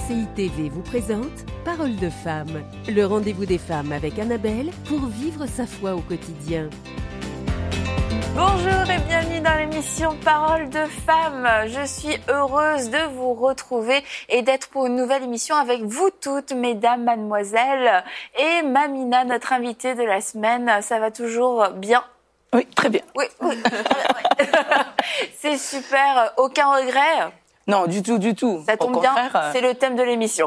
RCI TV vous présente Parole de femme, le rendez-vous des femmes avec Annabelle pour vivre sa foi au quotidien. Bonjour et bienvenue dans l'émission Parole de femme. Je suis heureuse de vous retrouver et d'être pour une nouvelle émission avec vous toutes, mesdames, mademoiselles, et Mamina, notre invitée de la semaine. Ça va toujours bien? Oui, très bien. Oui. C'est super. Aucun regret? Non, du tout. Ça tombe bien, c'est le thème de l'émission.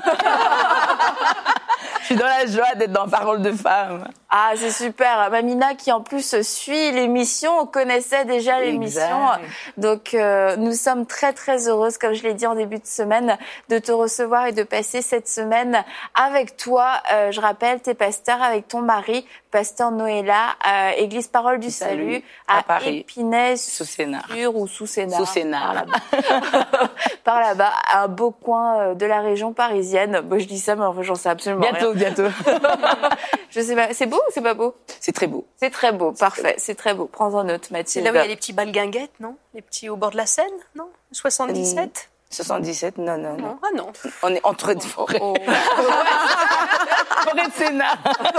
Je suis dans la joie d'être dans Parole de femme. Ah, c'est super. Mamina qui en plus suit l'émission, on connaissait déjà l'émission. Donc nous sommes très très heureuses, comme je l'ai dit en début de semaine, de te recevoir et de passer cette semaine avec toi. Je rappelle, t'es pasteur avec ton mari, pasteur Noëlla, Église Parole du Salut à Paris. Épinay, sous Sénart. Ou sous Sénart. Sous Sénart. Par là-bas, un beau coin de la région parisienne. Bon, je dis ça, mais en fait, j'en sais absolument rien. Bientôt. Je sais pas. C'est beau ou c'est pas beau? C'est très beau. C'est très beau, parfait. C'est très beau. Prends-en note, Mathilde. C'est là où il y a les petits balguinguettes, non? Les petits au bord de la Seine, non? 77? 77, non. Ah non. On est entre deux forêts. Forêt de Sénart.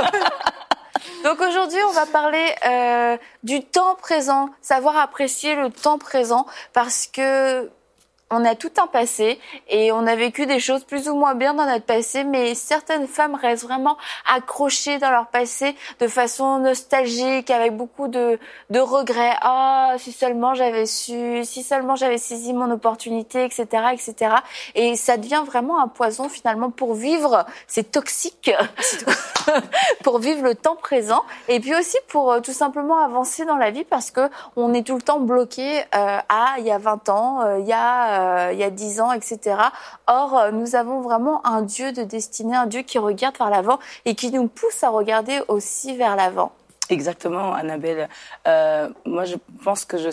Donc aujourd'hui, on va parler du temps présent, savoir apprécier le temps présent, parce que on a tout un passé et on a vécu des choses plus ou moins bien dans notre passé, mais certaines femmes restent vraiment accrochées dans leur passé de façon nostalgique, avec beaucoup de regrets. Ah, si seulement j'avais su, si seulement j'avais saisi mon opportunité, etc., etc. Et ça devient vraiment un poison finalement pour vivre. C'est toxique. Pour vivre le temps présent et puis aussi pour tout simplement avancer dans la vie, parce que on est tout le temps bloqué il y a 20 ans, il y a 10 ans, etc. Or, nous avons vraiment un Dieu de destinée, un Dieu qui regarde vers l'avant et qui nous pousse à regarder aussi vers l'avant. Exactement, Annabelle. Moi, je pense que je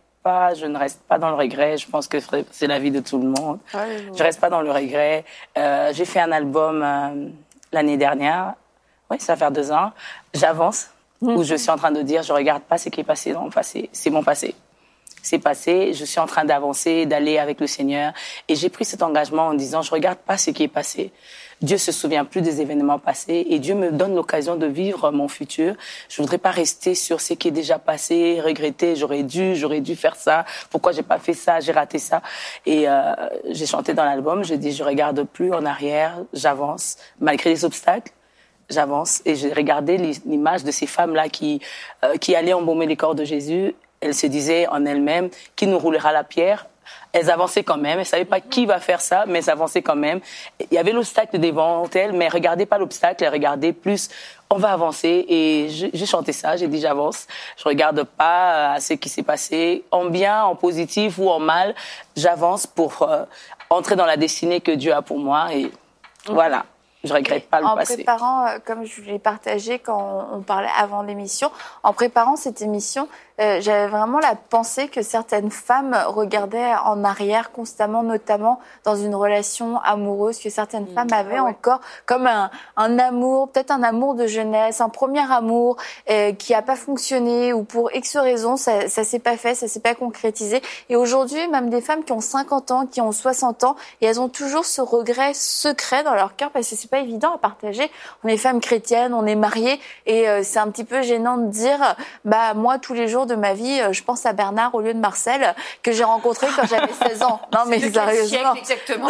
ne reste pas dans le regret. Je pense que c'est la vie de tout le monde. Ouais. Je reste pas dans le regret. J'ai fait un album l'année dernière. Oui, ça va faire 2 ans. J'avance, où je suis en train de dire, je regarde pas ce qui est passé dans le passé. C'est mon passé. C'est passé, je suis en train d'avancer, d'aller avec le Seigneur. Et j'ai pris cet engagement en disant, je regarde pas ce qui est passé. Dieu se souvient plus des événements passés et Dieu me donne l'occasion de vivre mon futur. Je voudrais pas rester sur ce qui est déjà passé, regretter, j'aurais dû faire ça. Pourquoi j'ai pas fait ça, j'ai raté ça. Et j'ai chanté dans l'album, je dis, je regarde plus en arrière, j'avance, malgré les obstacles. J'avance et j'ai regardé l'image de ces femmes-là qui allaient embaumer les corps de Jésus. Elles se disaient en elles-mêmes, qui nous roulera la pierre? Elles avançaient quand même. Elles savaient pas qui va faire ça, mais elles avançaient quand même. Il y avait l'obstacle devant elles, mais elles regardaient pas l'obstacle, elles regardaient plus, on va avancer. Et j'ai chanté ça, j'ai dit j'avance. Je regarde pas à ce qui s'est passé, en bien, en positif ou en mal. J'avance pour entrer dans la destinée que Dieu a pour moi et voilà. Je regrette pas le passé. En préparant, comme je l'ai partagé quand on parlait avant l'émission, en préparant cette émission, j'avais vraiment la pensée que certaines femmes regardaient en arrière constamment, notamment dans une relation amoureuse, que certaines femmes avaient encore comme un amour, peut-être un amour de jeunesse, un premier amour qui a pas fonctionné ou pour X raisons, ça s'est pas fait, ça s'est pas concrétisé. Et aujourd'hui, même des femmes qui ont 50 ans, qui ont 60 ans, et elles ont toujours ce regret secret dans leur cœur parce que c'est pas évident à partager. On est femmes chrétiennes, on est mariées et c'est un petit peu gênant de dire moi tous les jours de ma vie je pense à Bernard au lieu de Marcel que j'ai rencontré quand j'avais 16 ans. Non mais sérieusement. Exactement.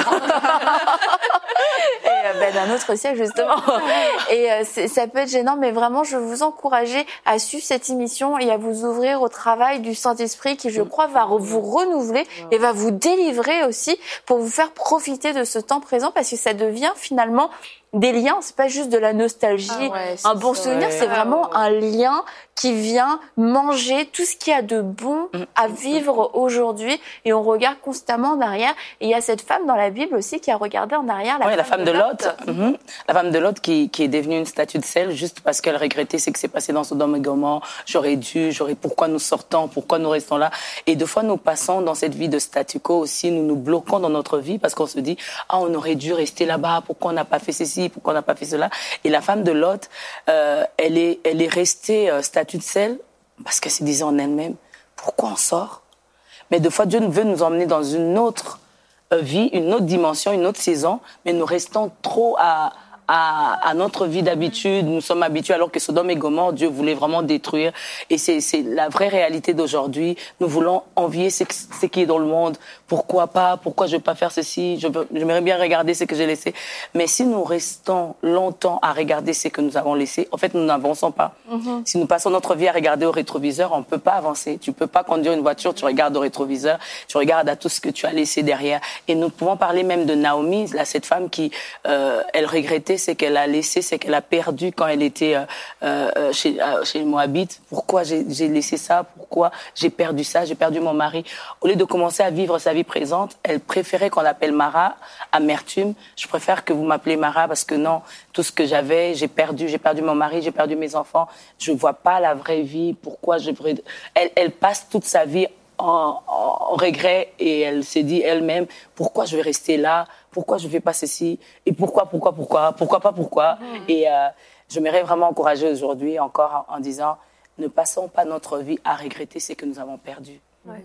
Et d'un autre siècle justement. Et ça peut être gênant, mais vraiment je veux vous encourager à suivre cette émission et à vous ouvrir au travail du Saint-Esprit qui je crois va vous renouveler et va vous délivrer aussi pour vous faire profiter de ce temps présent, parce que ça devient finalement des liens, c'est pas juste de la nostalgie, un bon souvenir, c'est vraiment un lien qui vient manger tout ce qu'il y a de bon à vivre aujourd'hui, et on regarde constamment en arrière. Et il y a cette femme dans la Bible aussi qui a regardé en arrière, la femme de Lot. La femme de Lot qui est devenue une statue de sel juste parce qu'elle regrettait ce qui s'est passé dans Sodome et Gomorrhe. Pourquoi nous sortons, pourquoi nous restons là? Et deux fois nous passons dans cette vie de statu quo aussi, nous nous bloquons dans notre vie parce qu'on se dit, on aurait dû rester là-bas, pourquoi on n'a pas fait ceci, pourquoi on n'a pas fait cela? Et la femme de Lot, elle est restée statue de sel parce qu'elle se disait en elle-même, pourquoi on sort? Mais deux fois Dieu veut nous emmener dans une autre vie, une autre dimension, une autre saison, mais nous restons trop à notre vie d'habitude. Nous sommes habitués alors que Sodome et Gomorrhe, Dieu voulait vraiment détruire. Et c'est la vraie réalité d'aujourd'hui. Nous voulons envier ce qui est dans le monde. Pourquoi pas? Pourquoi je ne vais pas faire ceci? J'aimerais bien regarder ce que j'ai laissé. Mais si nous restons longtemps à regarder ce que nous avons laissé, en fait, nous n'avançons pas. Si nous passons notre vie à regarder au rétroviseur, on ne peut pas avancer. Tu ne peux pas conduire une voiture, tu regardes au rétroviseur, tu regardes à tout ce que tu as laissé derrière. Et nous pouvons parler même de Naomi, là, cette femme qui, elle regrettait ce qu'elle a laissé, ce qu'elle a perdu quand elle était chez les Moabites. Pourquoi j'ai laissé ça? Pourquoi j'ai perdu ça? J'ai perdu mon mari. Au lieu de commencer à vivre sa vie présente, elle préférait qu'on l'appelle Mara, amertume. Je préfère que vous m'appelez Mara parce que non, tout ce que j'avais, j'ai perdu mon mari, j'ai perdu mes enfants. Je vois pas la vraie vie. Pourquoi elle passe toute sa vie en regret et elle s'est dit elle-même, pourquoi je vais rester là? Pourquoi je ne fais pas ceci? Et pourquoi pas? Et j'aimerais vraiment encourager aujourd'hui encore en disant, ne passons pas notre vie à regretter ce que nous avons perdu,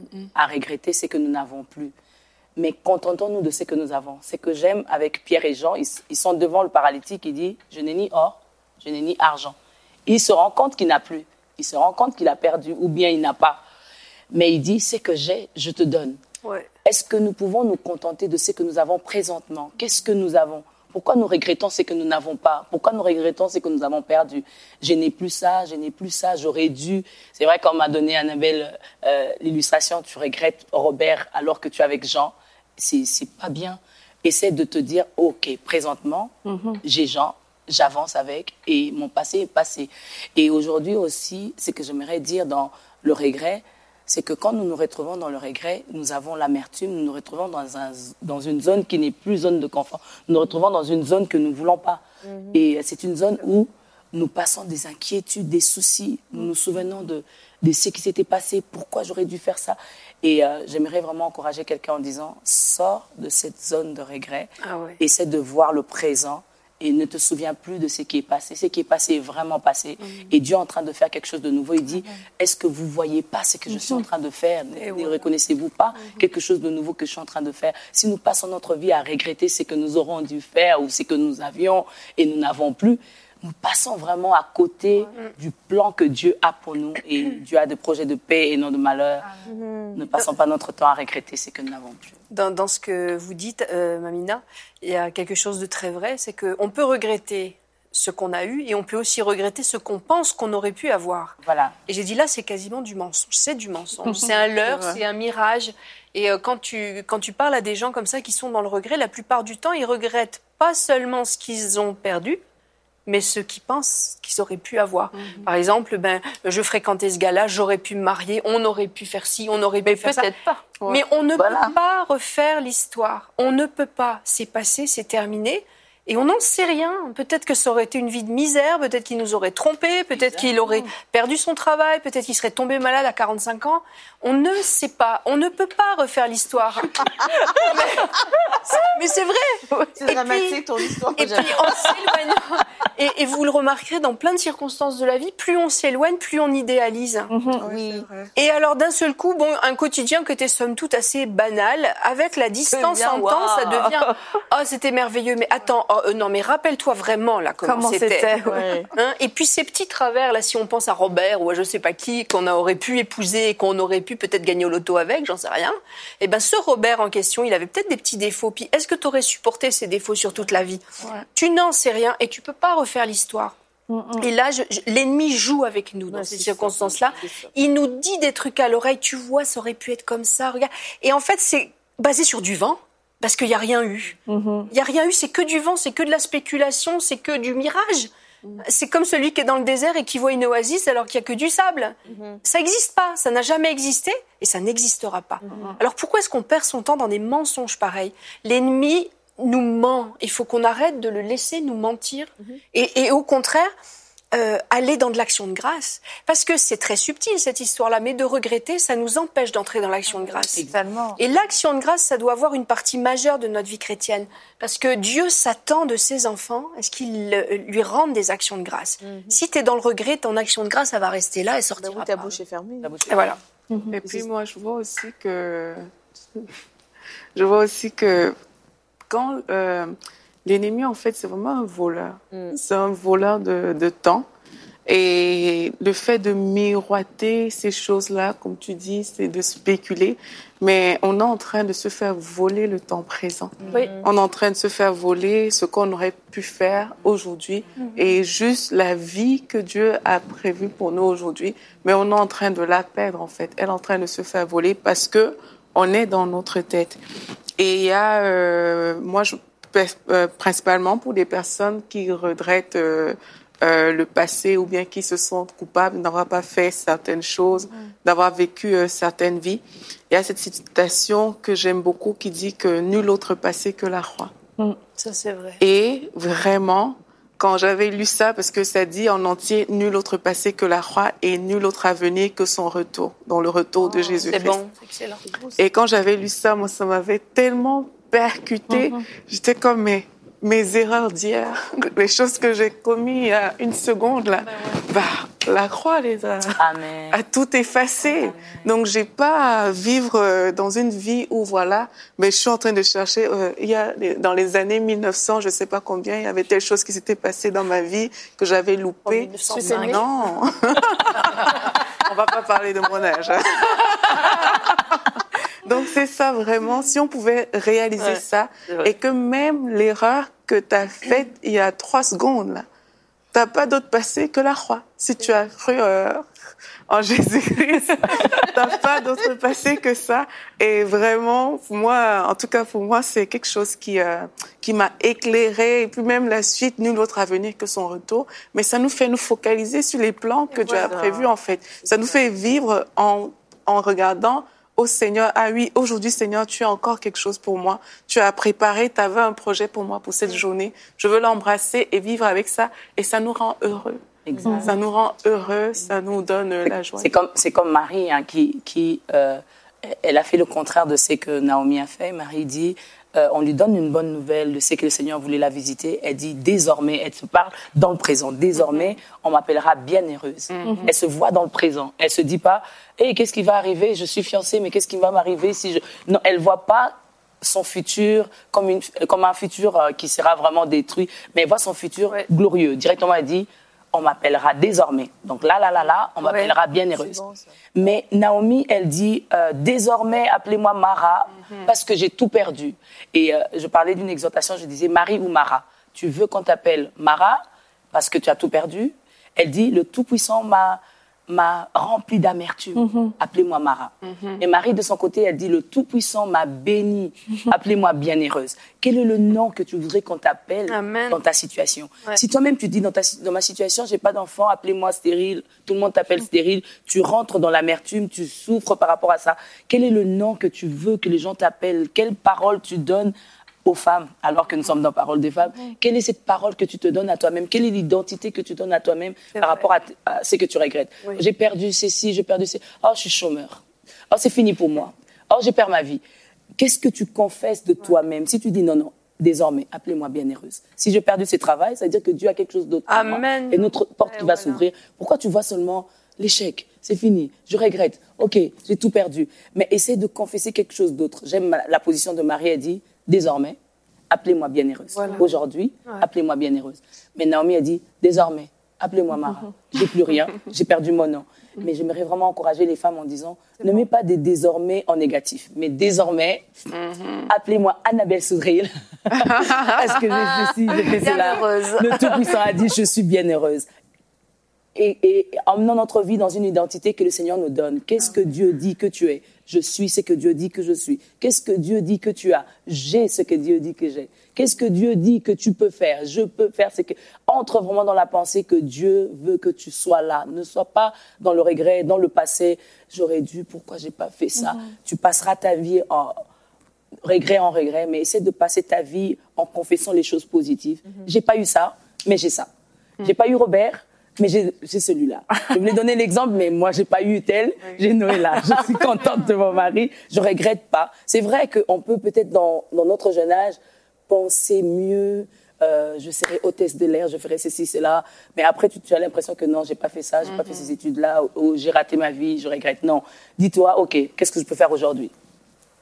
à regretter ce que nous n'avons plus. Mais contentons-nous de ce que nous avons. Ce que j'aime avec Pierre et Jean, ils sont devant le paralytique, il dit, je n'ai ni or, je n'ai ni argent. Et il se rend compte qu'il n'a plus. Il se rend compte qu'il a perdu ou bien il n'a pas. Mais il dit, ce que j'ai, je te donne. Ouais. Est-ce que nous pouvons nous contenter de ce que nous avons présentement? Qu'est-ce que nous avons? Pourquoi nous regrettons ce que nous n'avons pas? Pourquoi nous regrettons ce que nous avons perdu? Je n'ai plus ça, j'aurais dû. C'est vrai qu'on m'a donné Annabelle l'illustration, tu regrettes Robert alors que tu es avec Jean. C'est pas bien. Essaie de te dire, ok, présentement, j'ai Jean, j'avance avec et mon passé est passé. Et aujourd'hui aussi, ce que j'aimerais dire dans le regret, c'est que quand nous nous retrouvons dans le regret, nous avons l'amertume, nous nous retrouvons dans une zone qui n'est plus zone de confort. Nous nous retrouvons dans une zone que nous ne voulons pas. Et c'est une zone où nous passons des inquiétudes, des soucis. Nous nous souvenons de ce qui s'était passé, pourquoi j'aurais dû faire ça. Et j'aimerais vraiment encourager quelqu'un en disant, sors de cette zone de regret, essaie de voir le présent. Et ne te souviens plus de ce qui est passé. Ce qui est passé est vraiment passé. Et Dieu est en train de faire quelque chose de nouveau. Il dit, est-ce que vous ne voyez pas ce que je suis en train de faire? Ne reconnaissez-vous pas quelque chose de nouveau que je suis en train de faire? Si nous passons notre vie à regretter ce que nous aurons dû faire ou ce que nous avions et nous n'avons plus, nous passons vraiment à côté du plan que Dieu a pour nous. Et Dieu a des projets de paix et non de malheur. Ne passons pas notre temps à regretter ce que nous n'avons plus. Dans ce que vous dites, Mamina, il y a quelque chose de très vrai, c'est qu'on peut regretter ce qu'on a eu et on peut aussi regretter ce qu'on pense qu'on aurait pu avoir. Voilà. Et j'ai dit là, c'est quasiment du mensonge. C'est du mensonge. C'est un leurre, c'est un mirage. Et quand tu parles à des gens comme ça qui sont dans le regret, la plupart du temps, ils regrettent pas seulement ce qu'ils ont perdu, mais ceux qui pensent qu'ils auraient pu avoir. Par exemple, je fréquentais ce gars-là, j'aurais pu me marier, on aurait pu faire ci, on aurait pu faire ça. Peut-être pas. Ouais. Mais on ne peut pas refaire l'histoire. On ne peut pas. C'est passé, c'est terminé. Et on n'en sait rien. Peut-être que ça aurait été une vie de misère, peut-être qu'il nous aurait trompés, peut-être qu'il aurait perdu son travail, peut-être qu'il serait tombé malade à 45 ans. On ne sait pas. On ne peut pas refaire l'histoire. mais c'est vrai. C'est dramatique ton histoire. Et puis on s'éloigne. Et vous le remarquerez dans plein de circonstances de la vie, plus on s'éloigne, plus on idéalise. Oui. Et alors d'un seul coup, un quotidien qui était somme toute assez banal, avec la distance en temps, ça devient « Oh, c'était merveilleux, mais attends, non, mais rappelle-toi vraiment là comment c'était. » Et puis ces petits travers, là, si on pense à Robert ou à je sais pas qui, qu'on aurait pu épouser et qu'on aurait pu peut-être gagner au loto avec, j'en sais rien, et ce Robert en question, il avait peut-être des petits défauts. Puis est-ce que tu aurais supporté ces défauts sur toute la vie? Tu n'en sais rien et tu peux pas refaire l'histoire. Et là, l'ennemi joue avec nous dans ces circonstances-là. Il nous dit des trucs à l'oreille. Tu vois, ça aurait pu être comme ça. Regarde. Et en fait, c'est basé sur du vent parce qu'il y a rien eu. Il y a rien eu. C'est que du vent, c'est que de la spéculation, c'est que du mirage. C'est comme celui qui est dans le désert et qui voit une oasis alors qu'il y a que du sable. Ça n'existe pas. Ça n'a jamais existé et ça n'existera pas. Alors pourquoi est-ce qu'on perd son temps dans des mensonges pareils? L'ennemi nous ment. Il faut qu'on arrête de le laisser nous mentir et au contraire aller dans de l'action de grâce. Parce que c'est très subtil cette histoire-là, mais de regretter, ça nous empêche d'entrer dans l'action de grâce. Exactement. Et l'action de grâce, ça doit avoir une partie majeure de notre vie chrétienne. Parce que Dieu s'attend de ses enfants à ce qu'ils lui rendent des actions de grâce. Si tu es dans le regret, ton action de grâce, elle va rester là et sortira ta pas. bouche est fermée. Et voilà. Et puis moi, je vois aussi que je vois aussi que quand l'ennemi, en fait, c'est vraiment un voleur. C'est un voleur de temps. Et le fait de miroiter ces choses-là, comme tu dis, c'est de spéculer. Mais on est en train de se faire voler le temps présent. Oui. On est en train de se faire voler ce qu'on aurait pu faire aujourd'hui et juste la vie que Dieu a prévue pour nous aujourd'hui. Mais on est en train de la perdre, en fait. Elle est en train de se faire voler parce que on est dans notre tête. Et il y a, principalement pour des personnes qui regrettent le passé ou bien qui se sentent coupables d'avoir pas fait certaines choses, d'avoir vécu certaines vies. Il y a cette citation que j'aime beaucoup qui dit que nul autre passé que la croix. Ça, c'est vrai. Et vraiment, quand j'avais lu ça, parce que ça dit en entier nul autre passé que la croix et nul autre avenir que son retour, dans le retour de Jésus-Christ. C'est bon, c'est excellent. Et quand j'avais lu ça, moi, ça m'avait tellement percuté. J'étais comme, mes erreurs d'hier, les choses que j'ai commises il y a une seconde, là, la croix les a tout effacé. Amen. Donc, j'ai pas à vivre dans une vie où, voilà, mais je suis en train de chercher, dans les années 1900, je sais pas combien, il y avait telle chose qui s'était passée dans ma vie que j'avais loupée. Non. On va pas parler de mon âge. Donc, c'est ça vraiment. Si on pouvait réaliser ça et que même l'erreur que tu as faite il y a 3 secondes, là, tu n'as pas d'autre passé que la croix. Si tu as cru en Jésus-Christ, tu n'as pas d'autre passé que ça. Et vraiment, moi, en tout cas pour moi, c'est quelque chose qui m'a éclairée. Et puis même la suite, nul autre avenir que son retour. Mais ça nous fait nous focaliser sur les plans que Dieu a prévus, en fait. Ça nous fait vivre en regardant au Seigneur, ah oui, aujourd'hui, Seigneur, tu as encore quelque chose pour moi. Tu as préparé, tu avais un projet pour moi pour cette journée. Je veux l'embrasser et vivre avec ça. Et ça nous rend heureux. Exactement. Ça nous rend heureux, ça nous donne la joie. C'est comme Marie, hein, elle a fait le contraire de ce que Naomi a fait. Marie dit, on lui donne une bonne nouvelle de ce que le Seigneur voulait la visiter. Elle dit, désormais, elle se parle dans le présent. Désormais, on m'appellera bienheureuse. Elle se voit dans le présent. Elle se dit pas, hey, qu'est-ce qui va arriver? Je suis fiancée, mais qu'est-ce qui va m'arriver si je... Non, elle voit pas son futur comme un futur qui sera vraiment détruit, mais elle voit son futur glorieux. Directement, elle dit, on m'appellera désormais. Donc là, on m'appellera bienheureuse. Bon, mais Naomi, elle dit, désormais, appelez-moi Mara, parce que j'ai tout perdu. Et je parlais d'une exhortation, je disais, Marie ou Mara, tu veux qu'on t'appelle Mara, parce que tu as tout perdu? Elle dit, le Tout-Puissant m'a rempli d'amertume. Appelez-moi Mara. Et Marie, de son côté, elle dit, le Tout-Puissant m'a bénie. Appelez-moi bienheureuse. Quel est le nom que tu voudrais qu'on t'appelle dans ta situation? Si toi-même, tu dis, dans ma situation, j'ai pas d'enfant, appelez-moi stérile. Tout le monde t'appelle stérile. Tu rentres dans l'amertume, tu souffres par rapport à ça. Quel est le nom que tu veux que les gens t'appellent? Quelle parole tu donnes aux femmes, alors que nous sommes dans Parole des femmes? Quelle est cette parole que tu te donnes à toi-même? Quelle est l'identité que tu donnes à toi-même par rapport à ce que tu regrettes? J'ai perdu ceci, j'ai perdu ceci. Oh, je suis chômeur. Oh, c'est fini pour moi. Oh, je perds ma vie. Qu'est-ce que tu confesses de toi-même? Si tu dis non, désormais, appelez-moi bienheureuse. Si j'ai perdu ce travail, ça veut dire que Dieu a quelque chose d'autre pour moi. Et notre porte qui va s'ouvrir. Pourquoi tu vois seulement l'échec? C'est fini, je regrette. Ok, j'ai tout perdu. Mais essaie de confesser quelque chose d'autre. J'aime la position de Marie, elle dit, désormais, appelez-moi bienheureuse. Aujourd'hui, appelez-moi bienheureuse. Mais Naomi a dit, désormais, appelez-moi Mara. J'ai plus rien, j'ai perdu mon nom. Mais j'aimerais vraiment encourager les femmes en disant, ne mets pas des désormais en négatif, mais désormais, appelez-moi Annabelle Soudril. Parce que je suis bienheureuse. Le Tout-Puissant a dit, je suis bienheureuse. Et emmenant notre vie dans une identité que le Seigneur nous donne. Qu'est-ce que Dieu dit que tu es? Je suis ce que Dieu dit que je suis. Qu'est-ce que Dieu dit que tu as? J'ai ce que Dieu dit que j'ai. Qu'est-ce que Dieu dit que tu peux faire? Je peux faire ce que... Entre vraiment dans la pensée que Dieu veut que tu sois là. Ne sois pas dans le regret, dans le passé. J'aurais dû, pourquoi j'ai pas fait ça? Tu passeras ta vie en regret, mais essaie de passer ta vie en confessant les choses positives. J'ai pas eu ça, mais j'ai ça. J'ai pas eu Robert, mais j'ai celui-là. Je voulais donner l'exemple, mais moi, j'ai pas eu tel. J'ai Noëlla. Je suis contente de mon mari. Je regrette pas. C'est vrai qu'on peut peut-être, dans notre jeune âge, penser mieux. Je serai hôtesse de l'air, je ferai ceci, cela. Mais après, tu as l'impression que non, j'ai pas fait ça, j'ai pas fait ces études-là, ou j'ai raté ma vie, je regrette. Non. Dis-toi, OK, qu'est-ce que je peux faire aujourd'hui?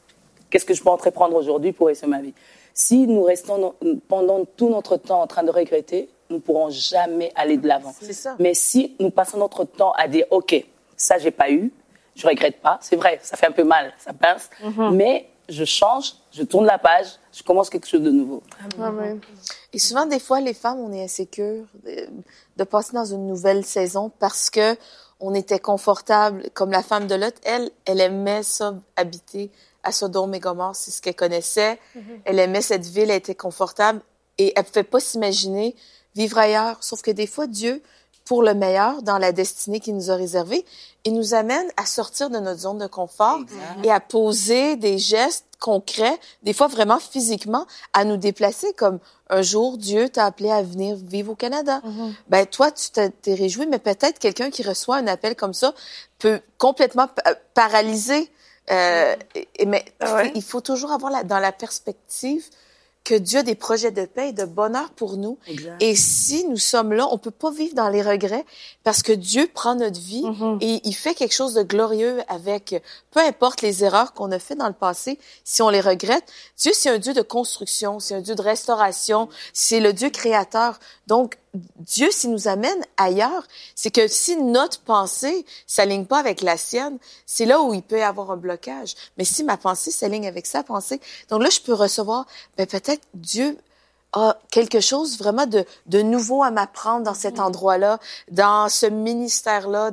qu'est-ce que je peux entreprendre aujourd'hui pour réussir ma vie. Si nous restons pendant tout notre temps en train de regretter, nous ne pourrons jamais aller de l'avant. C'est ça. Mais si nous passons notre temps à dire, OK, ça, j'ai pas eu, je regrette pas, c'est vrai, ça fait un peu mal, ça pince, mais je change, je tourne la page, je commence quelque chose de nouveau. Amen. Et souvent, des fois, les femmes, on est insécures de passer dans une nouvelle saison parce que on était confortable, comme la femme de Lot, elle aimait ça, habiter à Sodome et Gomorrhe, c'est ce qu'elle connaissait. Elle aimait cette ville, elle était confortable et elle pouvait pas s'imaginer vivre ailleurs. Sauf que des fois, Dieu, pour le meilleur, dans la destinée qu'il nous a réservée, il nous amène à sortir de notre zone de confort et à poser des gestes concrets, des fois vraiment physiquement, à nous déplacer. Comme un jour, Dieu t'a appelé à venir vivre au Canada. Ben toi, tu t'es réjoui, mais peut-être quelqu'un qui reçoit un appel comme ça peut complètement paralyser. Mais il faut toujours avoir dans la perspective que Dieu a des projets de paix et de bonheur pour nous. Exact. Et si nous sommes là, on peut pas vivre dans les regrets parce que Dieu prend notre vie et il fait quelque chose de glorieux avec, peu importe les erreurs qu'on a fait dans le passé, si on les regrette. Dieu, c'est un Dieu de construction, c'est un Dieu de restauration, c'est le Dieu créateur. Donc, Dieu, s'il nous amène ailleurs, c'est que si notre pensée s'aligne pas avec la sienne, c'est là où il peut y avoir un blocage. Mais si ma pensée s'aligne avec sa pensée, donc là, je peux recevoir, peut-être Dieu a quelque chose vraiment de nouveau à m'apprendre dans cet endroit-là, dans ce ministère-là,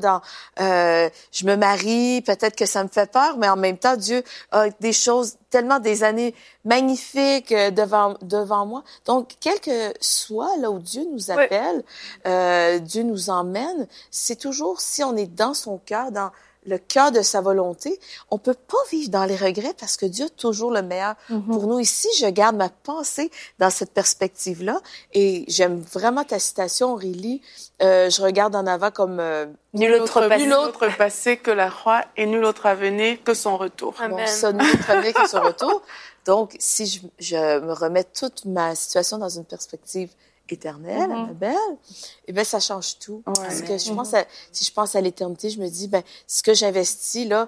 je me marie, peut-être que ça me fait peur, mais en même temps, Dieu a des choses, tellement des années magnifiques devant moi. Donc, quel que soit là où Dieu nous appelle, Dieu nous emmène, c'est toujours, si on est dans son cœur, dans le cœur de sa volonté, on peut pas vivre dans les regrets parce que Dieu a toujours le meilleur pour nous. Ici, je garde ma pensée dans cette perspective-là et j'aime vraiment ta citation, Aurélie. Je regarde en avant comme nul autre passé que la croix et nul autre avenir que son retour. Bon, ça, nul autre avenir que son retour. Donc, si je me remets toute ma situation dans une perspective éternelle, Annabelle, eh ben ça change tout. Parce que je pense si je pense à l'éternité, je me dis ce que j'investis là,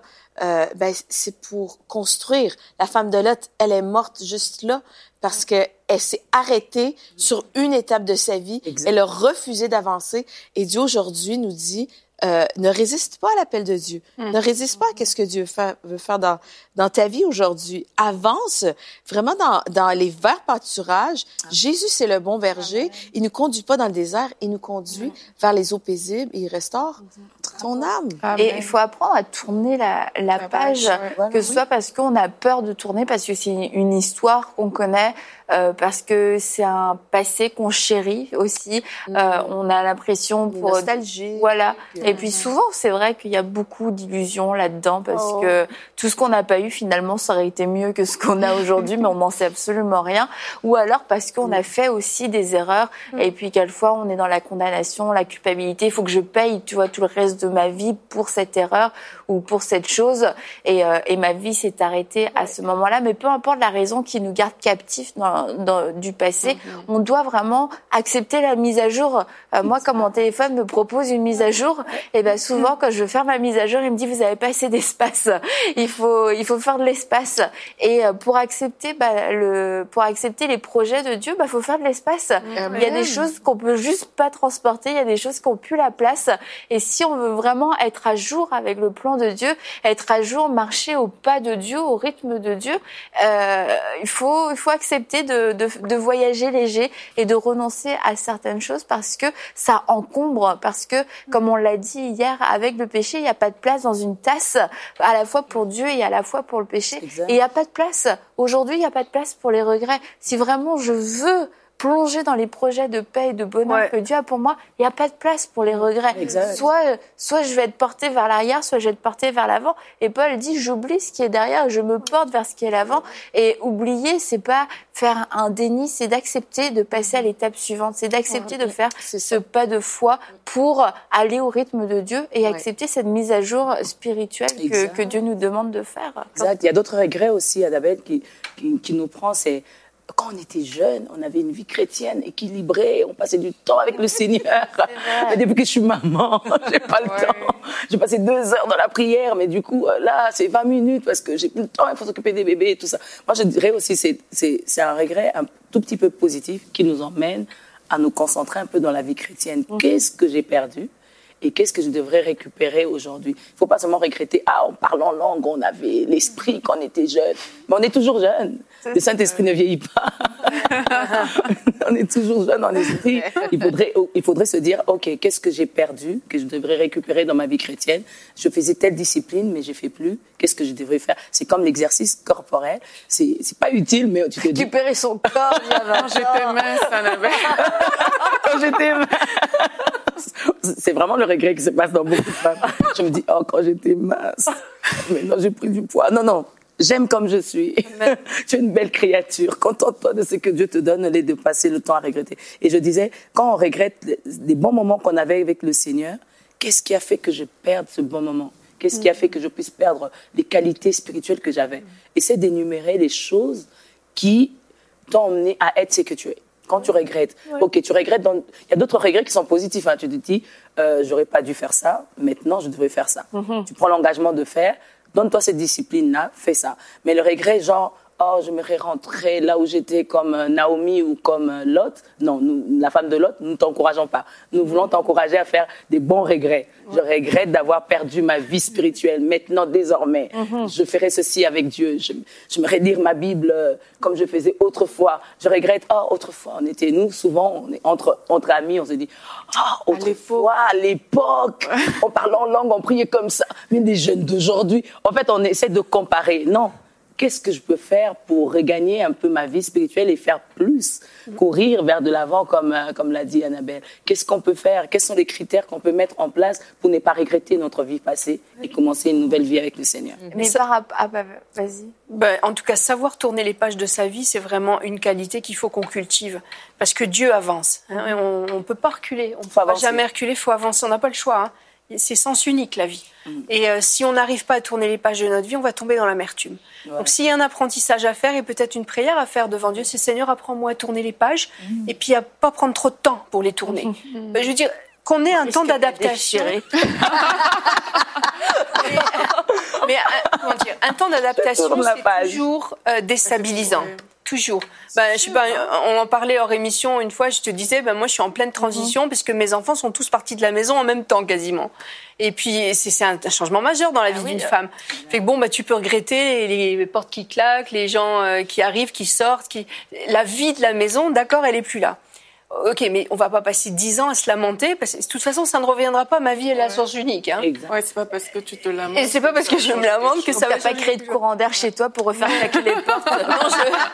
c'est pour construire. La femme de Lot, elle est morte juste là parce que elle s'est arrêtée sur une étape de sa vie. Exact. Elle a refusé d'avancer. Et Dieu aujourd'hui nous dit ne résiste pas à l'appel de Dieu. Ne résiste pas à ce que Dieu veut faire dans ta vie aujourd'hui. Avance vraiment dans les verts pâturages. Jésus, c'est le bon berger. Il nous conduit pas dans le désert. Il nous conduit vers les eaux paisibles et il restaure ton âme. Et il faut apprendre à tourner la page, que ce soit parce qu'on a peur de tourner, parce que c'est une histoire qu'on connaît, parce que c'est un passé qu'on chérit aussi. On a l'impression pour nostalgie. Voilà. Et puis souvent, c'est vrai qu'il y a beaucoup d'illusions là-dedans parce que tout ce qu'on n'a pas eu finalement, ça aurait été mieux que ce qu'on a aujourd'hui, mais on n'en sait absolument rien. Ou alors parce qu'on a fait aussi des erreurs et puis quelquefois on est dans la condamnation, la culpabilité. Il faut que je paye, tu vois, tout le reste de ma vie pour cette erreur ou pour cette chose. Et ma vie s'est arrêtée à ce moment-là. Mais peu importe la raison qui nous garde captifs du passé, on doit vraiment accepter la mise à jour. Moi, quand mon téléphone me propose une mise à jour, et ben souvent quand je veux faire ma mise à jour, il me dit vous avez pas assez d'espace. Il faut faire de l'espace. Et pour accepter les projets de Dieu, faut faire de l'espace. Il y a des choses qu'on peut juste pas transporter, il y a des choses qui ont plus la place. Et si on veut vraiment être à jour avec le plan de Dieu, être à jour, marcher au pas de Dieu, au rythme de Dieu, il faut accepter de voyager léger et de renoncer à certaines choses parce que ça encombre, parce que comme on l'a dit hier, avec le péché, il n'y a pas de place dans une tasse, à la fois pour Dieu et à la fois pour le péché. Exact. Et il n'y a pas de place. Aujourd'hui, il n'y a pas de place pour les regrets. Si vraiment je veux plonger dans les projets de paix et de bonheur que Dieu a pour moi, il n'y a pas de place pour les regrets. Exact. Soit je vais être portée vers l'arrière, soit je vais être portée vers l'avant. Et Paul dit, j'oublie ce qui est derrière, je me porte vers ce qui est l'avant. Et oublier, c'est pas faire un déni, c'est d'accepter de passer à l'étape suivante. C'est d'accepter de faire ce pas de foi pour aller au rythme de Dieu et accepter cette mise à jour spirituelle que Dieu nous demande de faire. Exact. Il y a d'autres regrets aussi, Annabelle, qui nous prend, c'est quand on était jeune, on avait une vie chrétienne équilibrée, on passait du temps avec le Seigneur. Mais depuis que je suis maman, j'ai pas le temps. J'ai passé 2 heures dans la prière, mais du coup, là, c'est 20 minutes parce que j'ai plus le temps, il faut s'occuper des bébés et tout ça. Moi, je dirais aussi, c'est un regret un tout petit peu positif qui nous emmène à nous concentrer un peu dans la vie chrétienne. Qu'est-ce que j'ai perdu? Et qu'est-ce que je devrais récupérer aujourd'hui? Il ne faut pas seulement regretter, on parle en langue, on avait l'esprit quand on était jeune. Mais on est toujours jeune. Le Saint-Esprit ne vieillit pas. On est toujours jeune en esprit. Il faudrait se dire, OK, qu'est-ce que j'ai perdu, que je devrais récupérer dans ma vie chrétienne? Je faisais telle discipline, mais je ne fais plus. Qu'est-ce que je devrais faire? C'est comme l'exercice corporel. C'est pas utile, mais tu te dis... Récupérer son corps, quand j'étais mince, Annabelle. Quand j'étais mince. C'est vraiment le regret qui se passe dans beaucoup de femmes. Je me dis, quand j'étais mince, maintenant j'ai pris du poids. Non, j'aime comme je suis. Tu es une belle créature. Contente-toi de ce que Dieu te donne, au lieu de passer le temps à regretter. Et je disais, quand on regrette les bons moments qu'on avait avec le Seigneur, qu'est-ce qui a fait que je perde ce bon moment? Qu'est-ce qui a fait que je puisse perdre les qualités spirituelles que j'avais? Essaie d'énumérer les choses qui t'ont emmené à être ce que tu es. Quand tu regrettes, OK, tu regrettes. Il y a d'autres regrets qui sont positifs. Tu te dis, j'aurais pas dû faire ça. Maintenant, je devrais faire ça. Tu prends l'engagement de faire. Donne-toi cette discipline-là, fais ça. Mais le regret, genre, je me rentrer là où j'étais comme Naomi ou comme Lot. Non, nous, la femme de Lot, nous ne t'encourageons pas. Nous voulons t'encourager à faire des bons regrets. Je regrette d'avoir perdu ma vie spirituelle. Maintenant, désormais, je ferai ceci avec Dieu. Je me relire ma Bible comme je faisais autrefois. Je regrette, autrefois, nous, souvent, on est entre amis, on se dit, autrefois, à l'époque, on parlait en langue, on priait comme ça. Mais les jeunes d'aujourd'hui, en fait, on essaie de comparer. Non. Qu'est-ce que je peux faire pour regagner un peu ma vie spirituelle et faire plus, courir vers de l'avant, comme l'a dit Annabelle? Qu'est-ce qu'on peut faire? Quels sont les critères qu'on peut mettre en place pour ne pas regretter notre vie passée et commencer une nouvelle vie avec le Seigneur? Mais vas-y. En tout cas, savoir tourner les pages de sa vie, c'est vraiment une qualité qu'il faut qu'on cultive. Parce que Dieu avance. On ne peut pas reculer. On ne peut jamais reculer, il faut avancer. On n'a pas le choix. C'est sens unique, la vie. Et si on n'arrive pas à tourner les pages de notre vie, on va tomber dans l'amertume. Donc s'il y a un apprentissage à faire et peut-être une prière à faire devant Dieu, c'est Seigneur, apprends-moi à tourner les pages et puis à pas prendre trop de temps pour les tourner. Je veux dire, qu'on ait un temps d'adaptation. Comment dire, un temps d'adaptation, c'est toujours déstabilisant. Toujours. Je sais pas, on en parlait hors émission une fois, je te disais, moi je suis en pleine transition parce que mes enfants sont tous partis de la maison en même temps quasiment. Et puis c'est un changement majeur dans la vie d'une femme. Fait que tu peux regretter les portes qui claquent, les gens qui arrivent, qui sortent, la vie de la maison, d'accord, elle est plus là. OK, mais on va pas passer 10 ans à se lamenter parce que de toute façon ça ne reviendra pas. Ma vie est la source unique. Ouais, c'est pas parce que tu te lamentes. Et c'est pas parce que je me lamente que ça va pas créer de courant d'air chez toi pour refaire claquer les portes. Non,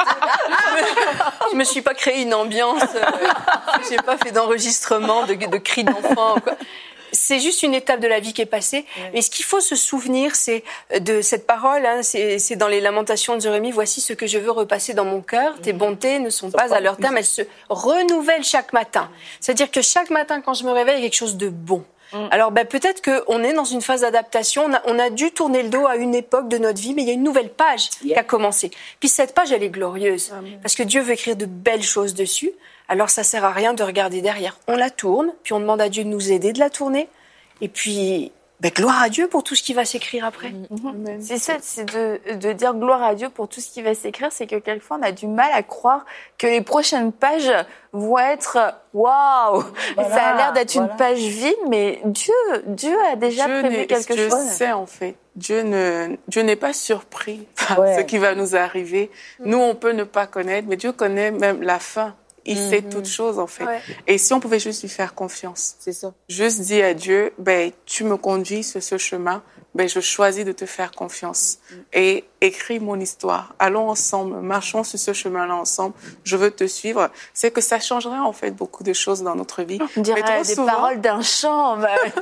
je me suis pas créé une ambiance. J'ai pas fait d'enregistrement de cris d'enfants. Quoi. C'est juste une étape de la vie qui est passée. Mais ce qu'il faut se souvenir, c'est de cette parole. C'est dans les Lamentations de Jérémie. Voici ce que je veux repasser dans mon cœur. Tes bontés ne sont pas à leur terme. Elles se renouvellent chaque matin. C'est-à-dire que chaque matin, quand je me réveille, il y a quelque chose de bon. Alors peut-être qu'on est dans une phase d'adaptation. On a dû tourner le dos à une époque de notre vie, mais il y a une nouvelle page qui a commencé. Puis cette page, elle est glorieuse. Parce que Dieu veut écrire de belles choses dessus. Alors ça sert à rien de regarder derrière. On la tourne, puis on demande à Dieu de nous aider de la tourner. Et puis, gloire à Dieu pour tout ce qui va s'écrire après. C'est ça, c'est de dire gloire à Dieu pour tout ce qui va s'écrire. C'est que quelquefois, on a du mal à croire que les prochaines pages vont être waouh. Ça a l'air d'être une page vide, mais Dieu a déjà prévu quelque chose. Dieu sait en fait. Dieu n'est pas surpris par ce qui va nous arriver. Nous, on peut ne pas connaître, mais Dieu connaît même la fin. Il sait toutes choses, en fait. Et si on pouvait juste lui faire confiance. C'est ça. Juste dire à Dieu, tu me conduis sur ce chemin, je choisis de te faire confiance. Et écris mon histoire. Allons ensemble, marchons sur ce chemin-là ensemble. Je veux te suivre. C'est que ça changerait, en fait, beaucoup de choses dans notre vie. On dirait des paroles d'un chant.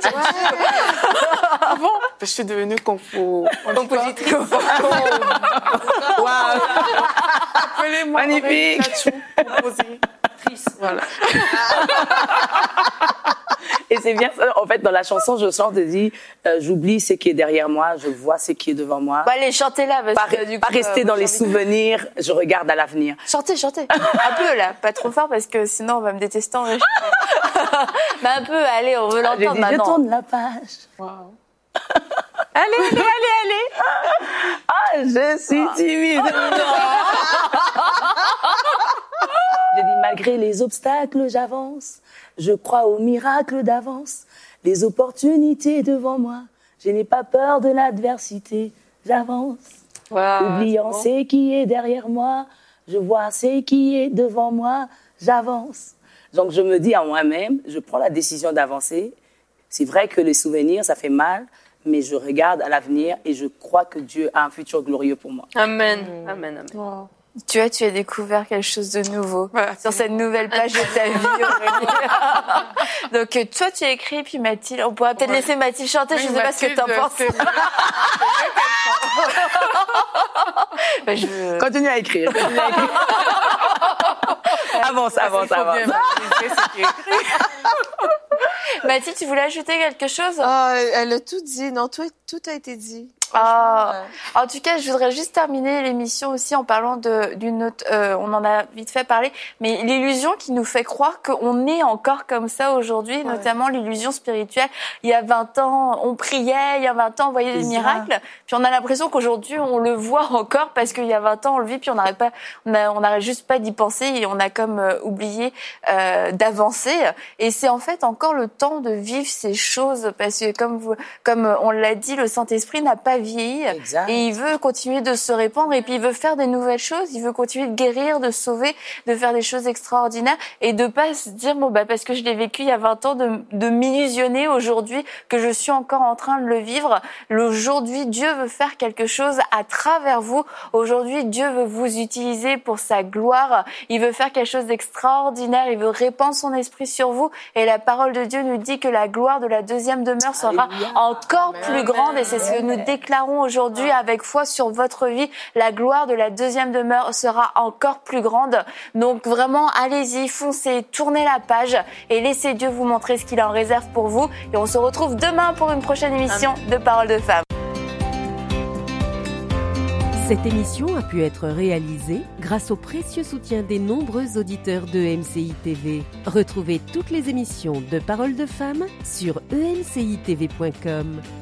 Bon, je suis devenue compositrice. Appelez-moi. Magnifique. Voilà. Et c'est bien ça. En fait, dans la chanson, je chante et dis, j'oublie ce qui est derrière moi, je vois ce qui est devant moi. Bah, allez, chantez-là. Pas rester dans les souvenirs, je regarde à l'avenir. Chantez. Un peu, là. Pas trop fort parce que sinon, on va me détester en régie. Mais un peu, allez, on veut l'entendre maintenant. Je tourne la page. Wow. Allez. Ah, je suis timide. J'ai dit, malgré les obstacles, j'avance. Je crois au miracle d'avance. Les opportunités devant moi. Je n'ai pas peur de l'adversité. J'avance. Wow, oubliant ce qui est derrière moi. Je vois ce qui est devant moi. J'avance. Donc, je me dis à moi-même, je prends la décision d'avancer. C'est vrai que les souvenirs, ça fait mal, mais je regarde à l'avenir et je crois que Dieu a un futur glorieux pour moi. Amen. Wow. Tu as découvert quelque chose de nouveau sur cette nouvelle page de ta vie, Aurélie. Donc, toi, tu as écrit, puis Mathilde, on pourrait peut-être laisser Mathilde chanter, je ne sais pas ce que t'en penses. Continue à écrire. Avance. Mathilde, tu voulais ajouter quelque chose? Elle a tout dit. Non, tout a été dit. En tout cas, je voudrais juste terminer l'émission aussi en parlant d'une autre, on en a vite fait parler, mais l'illusion qui nous fait croire qu'on est encore comme ça aujourd'hui, notamment l'illusion spirituelle. Il y a 20 ans, on priait, il y a 20 ans, on voyait des miracles, puis on a l'impression qu'aujourd'hui, on le voit encore parce qu'il y a 20 ans, on le vit, puis on n'arrête juste pas d'y penser et on a comme oublié d'avancer. Et c'est en fait encore le temps de vivre ces choses parce que comme on l'a dit, le Saint-Esprit n'a pas vieilli et il veut continuer de se répandre et puis il veut faire des nouvelles choses, il veut continuer de guérir, de sauver, de faire des choses extraordinaires et de pas se dire parce que je l'ai vécu il y a 20 ans de m'illusionner aujourd'hui que je suis encore en train de le vivre. Aujourd'hui, Dieu veut faire quelque chose à travers vous. Aujourd'hui, Dieu veut vous utiliser pour sa gloire. Il veut faire quelque chose d'extraordinaire, il veut répandre son esprit sur vous et la parole de Dieu nous dit que la gloire de la deuxième demeure sera encore plus grande et c'est ce que nous déclarons aujourd'hui avec foi sur votre vie. La gloire de la deuxième demeure sera encore plus grande. Donc vraiment, allez-y, foncez, tournez la page et laissez Dieu vous montrer ce qu'il en réserve pour vous. Et on se retrouve demain pour une prochaine émission de Paroles de Femmes. Cette émission a pu être réalisée grâce au précieux soutien des nombreux auditeurs de MCI TV. Retrouvez toutes les émissions de Paroles de Femmes sur emcitv.com.